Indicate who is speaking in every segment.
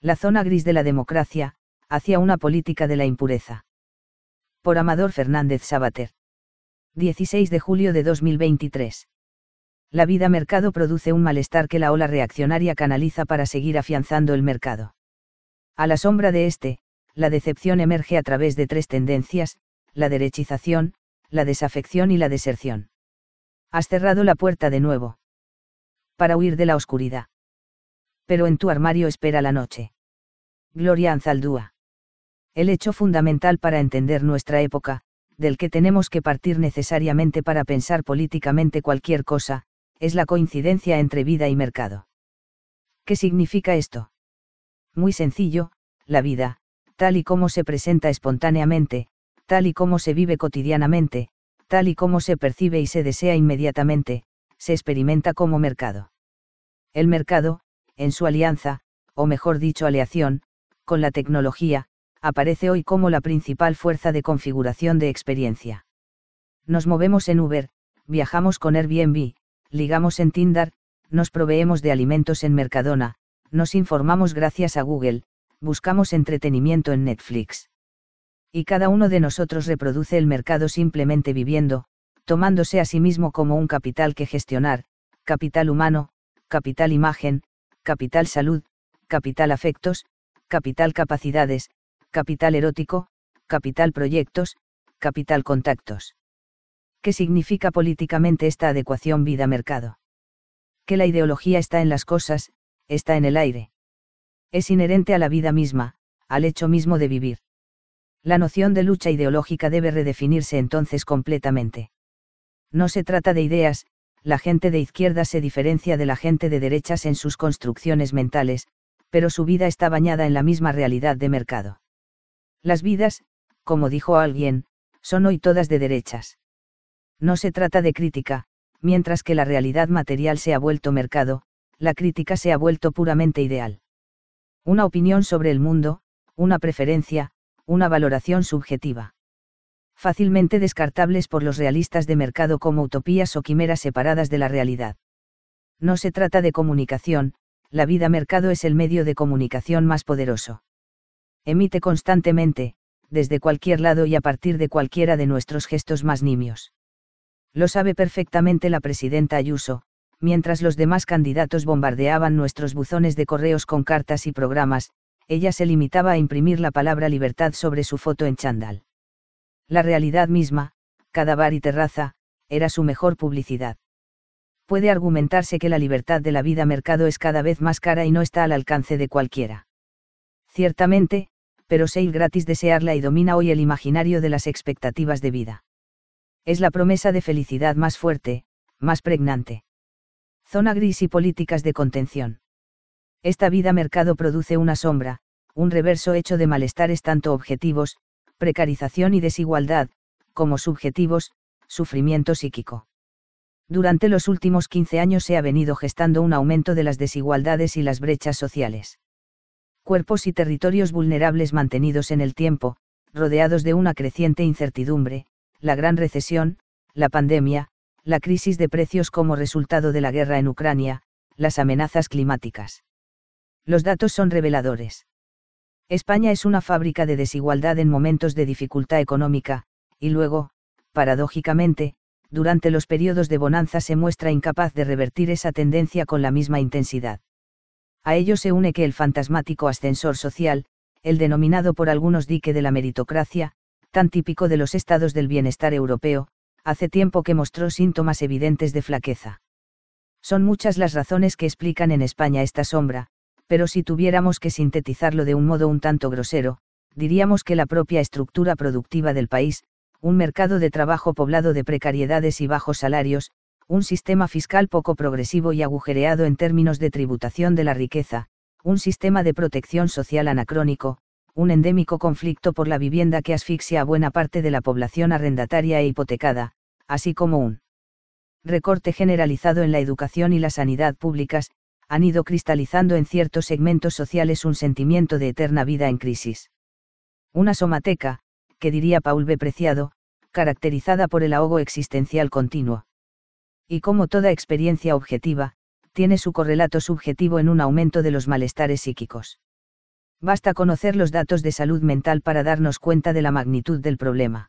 Speaker 1: La zona gris de la democracia, hacia una política de la impureza. Por Amador Fernández Sabater. 16 de julio de 2023. La vida mercado produce un malestar que la ola reaccionaria canaliza para seguir afianzando el mercado. A la sombra de la decepción emerge a través de tres tendencias: la derechización, la desafección y la deserción. Has cerrado la puerta de nuevo. Para huir de la oscuridad. Pero en tu armario espera la noche. Gloria Anzaldúa. El hecho fundamental para entender nuestra época, del que tenemos que partir necesariamente para pensar políticamente cualquier cosa, es la coincidencia entre vida y mercado. ¿Qué significa esto? Muy sencillo: la vida, tal y como se presenta espontáneamente, tal y como se vive cotidianamente, tal y como se percibe y se desea inmediatamente, se experimenta como mercado. El mercado, en su alianza, o mejor dicho aleación, con la tecnología, aparece hoy como la principal fuerza de configuración de experiencia. Nos movemos en Uber, viajamos con Airbnb, ligamos en Tinder, nos proveemos de alimentos en Mercadona, nos informamos gracias a Google, buscamos entretenimiento en Netflix. Y cada uno de nosotros reproduce el mercado simplemente viviendo, tomándose a sí mismo como un capital que gestionar: capital humano, capital imagen, capital salud, capital afectos, capital capacidades, capital erótico, capital proyectos, capital contactos. ¿Qué significa políticamente esta adecuación vida-mercado? Que la ideología está en las cosas, está en el aire. Es inherente a la vida misma, al hecho mismo de vivir. La noción de lucha ideológica debe redefinirse entonces completamente. No se trata de ideas: la gente de izquierda se diferencia de la gente de derechas en sus construcciones mentales, pero su vida está bañada en la misma realidad de mercado. Las vidas, como dijo alguien, son hoy todas de derechas. No se trata de crítica: mientras que la realidad material se ha vuelto mercado, la crítica se ha vuelto puramente ideal. Una opinión sobre el mundo, una preferencia, una valoración subjetiva. Fácilmente descartables por los realistas de mercado como utopías o quimeras separadas de la realidad. No se trata de comunicación: la vida mercado es el medio de comunicación más poderoso. Emite constantemente, desde cualquier lado y a partir de cualquiera de nuestros gestos más nimios. Lo sabe perfectamente la presidenta Ayuso, mientras los demás candidatos bombardeaban nuestros buzones de correos con cartas y programas, ella se limitaba a imprimir la palabra libertad sobre su foto en chándal. La realidad misma, cada bar y terraza, era su mejor publicidad. Puede argumentarse que la libertad de la vida mercado es cada vez más cara y no está al alcance de cualquiera. Ciertamente, pero sale gratis desearla y domina hoy el imaginario de las expectativas de vida. Es la promesa de felicidad más fuerte, más pregnante. Zona gris y políticas de contención. Esta vida mercado produce una sombra, un reverso hecho de malestares tanto objetivos, precarización y desigualdad, como subjetivos, sufrimiento psíquico. Durante los últimos 15 años se ha venido gestando un aumento de las desigualdades y las brechas sociales. Cuerpos y territorios vulnerables mantenidos en el tiempo, rodeados de una creciente incertidumbre: la gran recesión, la pandemia, la crisis de precios como resultado de la guerra en Ucrania, las amenazas climáticas. Los datos son reveladores. España es una fábrica de desigualdad en momentos de dificultad económica, y luego, paradójicamente, durante los periodos de bonanza se muestra incapaz de revertir esa tendencia con la misma intensidad. A ello se une que el fantasmático ascensor social, el denominado por algunos dique de la meritocracia, tan típico de los estados del bienestar europeo, hace tiempo que mostró síntomas evidentes de flaqueza. Son muchas las razones que explican en España esta sombra, pero si tuviéramos que sintetizarlo de un modo un tanto grosero, diríamos que la propia estructura productiva del país, un mercado de trabajo poblado de precariedades y bajos salarios, un sistema fiscal poco progresivo y agujereado en términos de tributación de la riqueza, un sistema de protección social anacrónico, un endémico conflicto por la vivienda que asfixia a buena parte de la población arrendataria e hipotecada, así como un recorte generalizado en la educación y la sanidad públicas, han ido cristalizando en ciertos segmentos sociales un sentimiento de eterna vida en crisis. Una somateca, que diría Paul B. Preciado, caracterizada por el ahogo existencial continuo. Y como toda experiencia objetiva, tiene su correlato subjetivo en un aumento de los malestares psíquicos. Basta conocer los datos de salud mental para darnos cuenta de la magnitud del problema.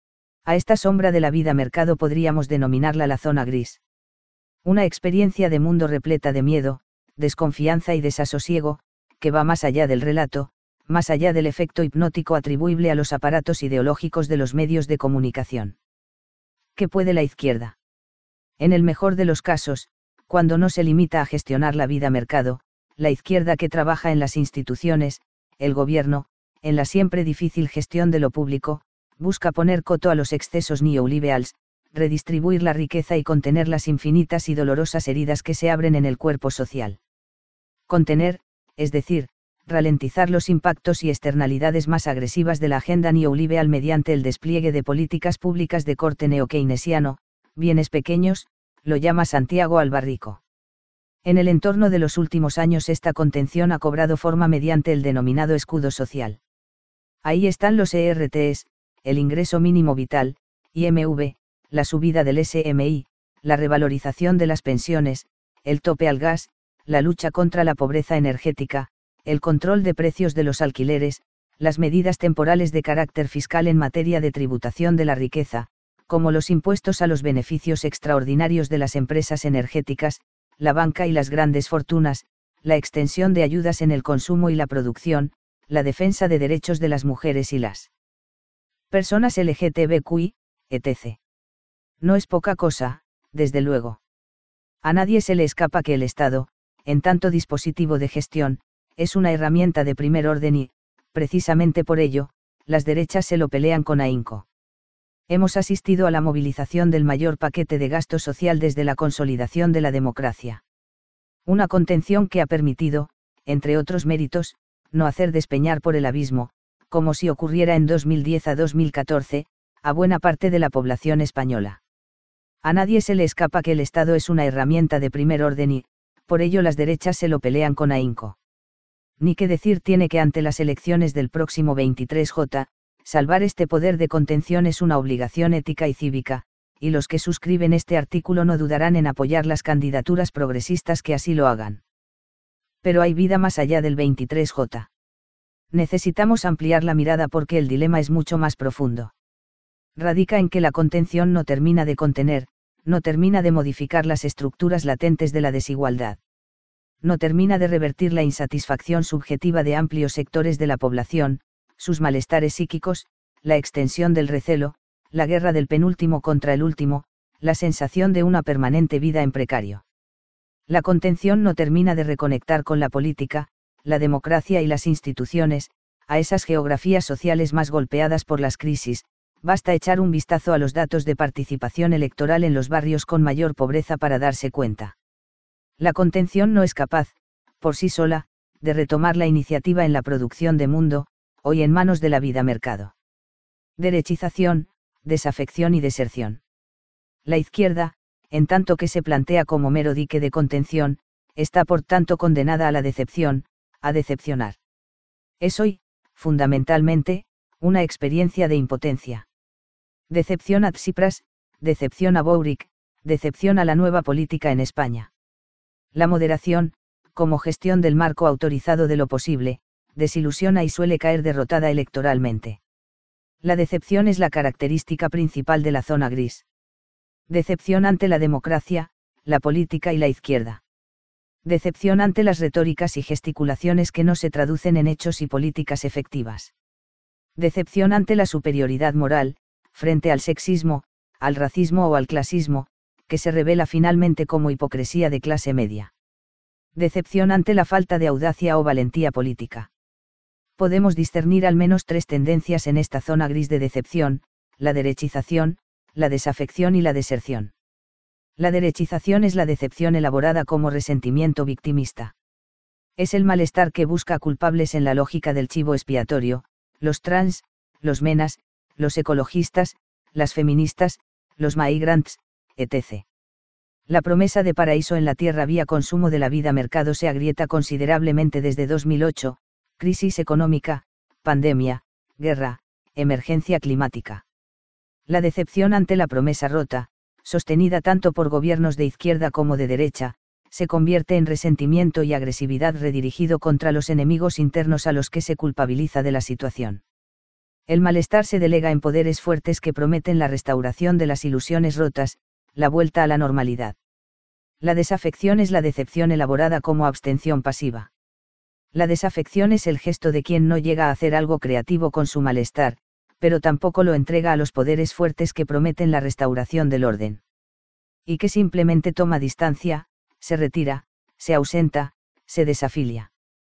Speaker 1: A esta sombra de la vida mercado podríamos denominarla la zona gris. Una experiencia de mundo repleta de miedo, desconfianza y desasosiego, que va más allá del relato, más allá del efecto hipnótico atribuible a los aparatos ideológicos de los medios de comunicación. ¿Qué puede la izquierda? En el mejor de los casos, cuando no se limita a gestionar la vida mercado, la izquierda que trabaja en las instituciones, el gobierno, en la siempre difícil gestión de lo público, busca poner coto a los excesos neoliberales, redistribuir la riqueza y contener las infinitas y dolorosas heridas que se abren en el cuerpo social. Contener, es decir, ralentizar los impactos y externalidades más agresivas de la agenda neoliberal mediante el despliegue de políticas públicas de corte neokeynesiano, bienes pequeños, lo llama Santiago Albarrico. En el entorno de los últimos años esta contención ha cobrado forma mediante el denominado escudo social. Ahí están los ERTs, el ingreso mínimo vital, IMV, la subida del SMI, la revalorización de las pensiones, el tope al gas, la lucha contra la pobreza energética, el control de precios de los alquileres, las medidas temporales de carácter fiscal en materia de tributación de la riqueza, como los impuestos a los beneficios extraordinarios de las empresas energéticas, la banca y las grandes fortunas, la extensión de ayudas en el consumo y la producción, la defensa de derechos de las mujeres y las personas LGTBQI, etc. No es poca cosa, desde luego. A nadie se le escapa que el Estado, en tanto dispositivo de gestión, es una herramienta de primer orden y, precisamente por ello, las derechas se lo pelean con ahínco. Hemos asistido a la movilización del mayor paquete de gasto social desde la consolidación de la democracia. Una contención que ha permitido, entre otros méritos, no hacer despeñar por el abismo, como si ocurriera en 2010 a 2014, a buena parte de la población española. A nadie se le escapa que el Estado es una herramienta de primer orden y, por ello las derechas se lo pelean con ahínco. Ni qué decir tiene que ante las elecciones del próximo 23J, salvar este poder de contención es una obligación ética y cívica, y los que suscriben este artículo no dudarán en apoyar las candidaturas progresistas que así lo hagan. Pero hay vida más allá del 23J. Necesitamos ampliar la mirada porque el dilema es mucho más profundo. Radica en que la contención no termina de contener, no termina de modificar las estructuras latentes de la desigualdad. No termina de revertir la insatisfacción subjetiva de amplios sectores de la población, sus malestares psíquicos, la extensión del recelo, la guerra del penúltimo contra el último, la sensación de una permanente vida en precario. La contención no termina de reconectar con la política, la democracia y las instituciones, a esas geografías sociales más golpeadas por las crisis. Basta echar un vistazo a los datos de participación electoral en los barrios con mayor pobreza para darse cuenta. La contención no es capaz, por sí sola, de retomar la iniciativa en la producción de mundo, hoy en manos de la vida mercado. Derechización, desafección y deserción. La izquierda, en tanto que se plantea como mero dique de contención, está por tanto condenada a la decepción, a decepcionar. Es hoy, fundamentalmente, una experiencia de impotencia. Decepción a Tsipras, decepción a Boric, decepción a la nueva política en España. La moderación, como gestión del marco autorizado de lo posible, desilusiona y suele caer derrotada electoralmente. La decepción es la característica principal de la zona gris. Decepción ante la democracia, la política y la izquierda. Decepción ante las retóricas y gesticulaciones que no se traducen en hechos y políticas efectivas. Decepción ante la superioridad moral, frente al sexismo, al racismo o al clasismo, que se revela finalmente como hipocresía de clase media. Decepción ante la falta de audacia o valentía política. Podemos discernir al menos tres tendencias en esta zona gris de decepción: la derechización, la desafección y la deserción. La derechización es la decepción elaborada como resentimiento victimista. Es el malestar que busca culpables en la lógica del chivo expiatorio: los trans, los menas, los ecologistas, las feministas, los migrants, etc. La promesa de paraíso en la tierra vía consumo de la vida mercado se agrieta considerablemente desde 2008, crisis económica, pandemia, guerra, emergencia climática. La decepción ante la promesa rota, sostenida tanto por gobiernos de izquierda como de derecha, se convierte en resentimiento y agresividad redirigido contra los enemigos internos a los que se culpabiliza de la situación. El malestar se delega en poderes fuertes que prometen la restauración de las ilusiones rotas, la vuelta a la normalidad. La desafección es la decepción elaborada como abstención pasiva. La desafección es el gesto de quien no llega a hacer algo creativo con su malestar, pero tampoco lo entrega a los poderes fuertes que prometen la restauración del orden. Y que simplemente toma distancia, se retira, se ausenta, se desafilia.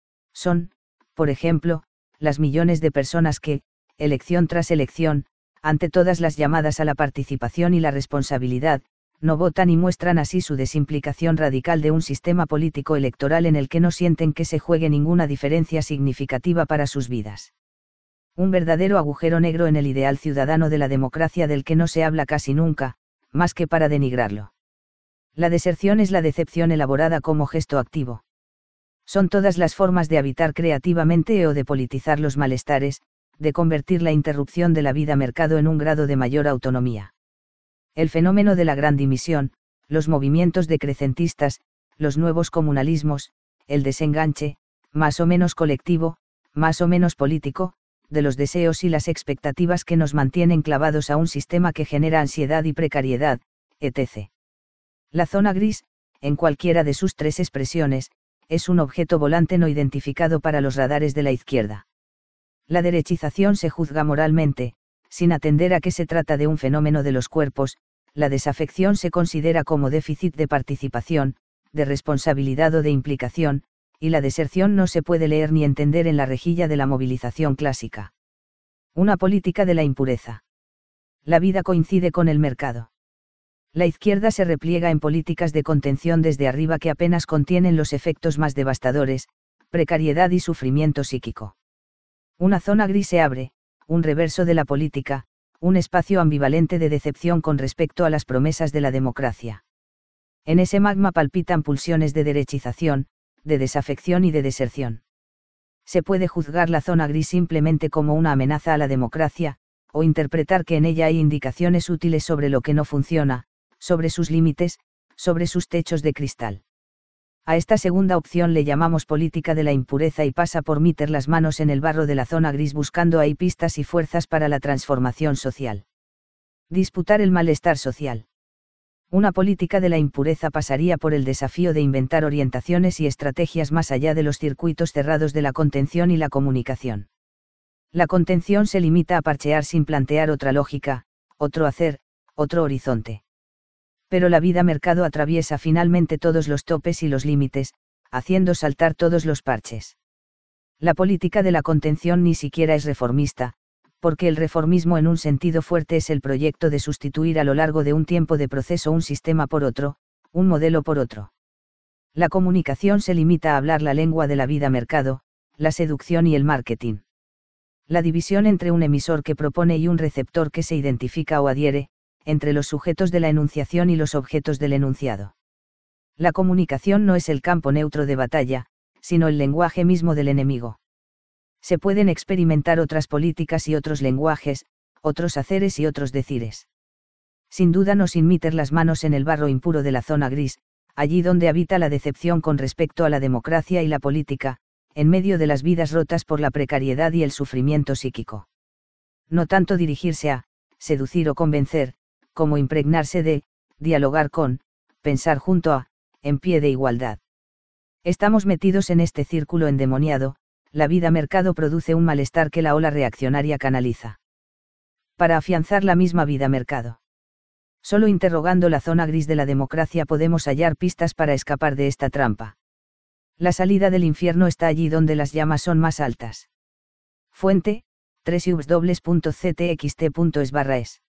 Speaker 1: Son, por ejemplo, las millones de personas que, elección tras elección, ante todas las llamadas a la participación y la responsabilidad, no votan y muestran así su desimplicación radical de un sistema político electoral en el que no sienten que se juegue ninguna diferencia significativa para sus vidas. Un verdadero agujero negro en el ideal ciudadano de la democracia del que no se habla casi nunca, más que para denigrarlo. La deserción es la decepción elaborada como gesto activo. Son todas las formas de habitar creativamente o de politizar los malestares, de convertir la interrupción de la vida mercado en un grado de mayor autonomía. El fenómeno de la gran dimisión, los movimientos decrecentistas, los nuevos comunalismos, el desenganche, más o menos colectivo, más o menos político, de los deseos y las expectativas que nos mantienen clavados a un sistema que genera ansiedad y precariedad, etc. La zona gris, en cualquiera de sus tres expresiones, es un objeto volante no identificado para los radares de la izquierda. La derechización se juzga moralmente, sin atender a que se trata de un fenómeno de los cuerpos, la desafección se considera como déficit de participación, de responsabilidad o de implicación, y la deserción no se puede leer ni entender en la rejilla de la movilización clásica. Una política de la impureza. La vida coincide con el mercado. La izquierda se repliega en políticas de contención desde arriba que apenas contienen los efectos más devastadores, precariedad y sufrimiento psíquico. Una zona gris se abre, un reverso de la política, un espacio ambivalente de decepción con respecto a las promesas de la democracia. En ese magma palpitan pulsiones de derechización, de desafección y de deserción. Se puede juzgar la zona gris simplemente como una amenaza a la democracia, o interpretar que en ella hay indicaciones útiles sobre lo que no funciona, sobre sus límites, sobre sus techos de cristal. A esta segunda opción le llamamos política de la impureza y pasa por meter las manos en el barro de la zona gris buscando ahí pistas y fuerzas para la transformación social. Disputar el malestar social. Una política de la impureza pasaría por el desafío de inventar orientaciones y estrategias más allá de los circuitos cerrados de la contención y la comunicación. La contención se limita a parchear sin plantear otra lógica, otro hacer, otro horizonte. Pero la vida mercado atraviesa finalmente todos los topes y los límites, haciendo saltar todos los parches. La política de la contención ni siquiera es reformista, porque el reformismo en un sentido fuerte es el proyecto de sustituir a lo largo de un tiempo de proceso un sistema por otro, un modelo por otro. La comunicación se limita a hablar la lengua de la vida mercado, la seducción y el marketing. La división entre un emisor que propone y un receptor que se identifica o adhiere, entre los sujetos de la enunciación y los objetos del enunciado. La comunicación no es el campo neutro de batalla, sino el lenguaje mismo del enemigo. Se pueden experimentar otras políticas y otros lenguajes, otros haceres y otros decires. Sin duda no sin meter las manos en el barro impuro de la zona gris, allí donde habita la decepción con respecto a la democracia y la política, en medio de las vidas rotas por la precariedad y el sufrimiento psíquico. No tanto dirigirse a, seducir o convencer, como impregnarse de, dialogar con, pensar junto a, en pie de igualdad. Estamos metidos en este círculo endemoniado, la vida mercado produce un malestar que la ola reaccionaria canaliza. Para afianzar la misma vida mercado. Solo interrogando la zona gris de la democracia podemos hallar pistas para escapar de esta trampa. La salida del infierno está allí donde las llamas son más altas. Fuente, www.ctxt.es/es